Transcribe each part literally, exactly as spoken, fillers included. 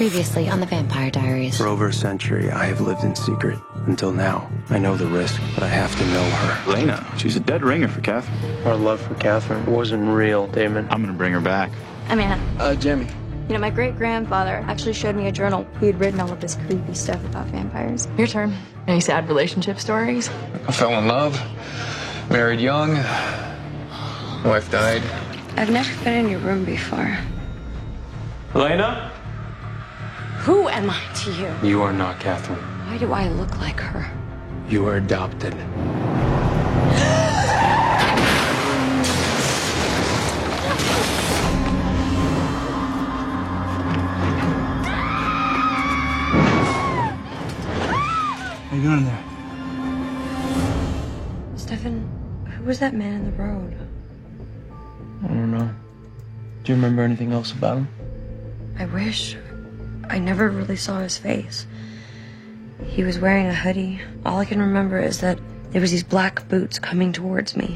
Previously on the Vampire Diaries. For over a century, I have lived in secret. Until now, I know the risk, but I have to know her. Lena, she's a dead ringer for Catherine. Our love for Catherine wasn't real, Damon. I'm gonna bring her back. I'm Anna. Uh, Jamie. You know, my great-grandfather actually showed me a journal. He had written all of this creepy stuff about vampires. Your turn. Any sad relationship stories? I fell in love, married young, wife died. I've never been in your room before. Elena? Who am I to you? You are not Catherine. Why do I look like her? You are adopted. How you doing in there? Stefan, who was that man in the road? I don't know. Do you remember anything else about him? I wish. I never really saw his face. He was wearing a hoodie. All I can remember is that there was these black boots coming towards me.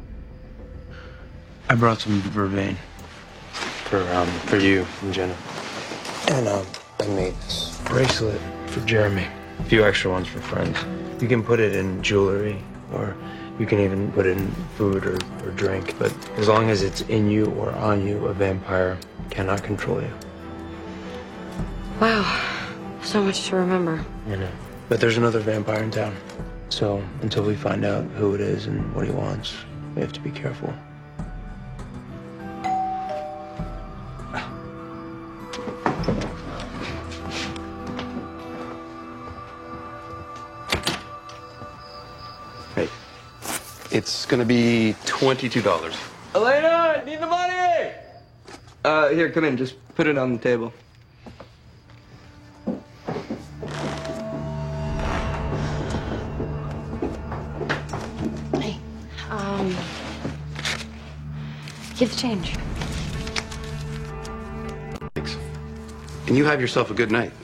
I brought some vervain for um for you and Jenna. And um I made this bracelet for Jeremy. A few extra ones for friends. You can put it in jewelry, or you can even put it in food or, or drink. But as long as it's in you or on you, a vampire cannot control you. Wow, so much to remember. You know. But there's another vampire in town. So until we find out who it is and what he wants, we have to be careful. Hey, it's gonna be twenty-two dollars. Elena, need the money! Uh, here, come in. Just put it on the table. Hey, um, give the change. Thanks. And you have yourself a good night.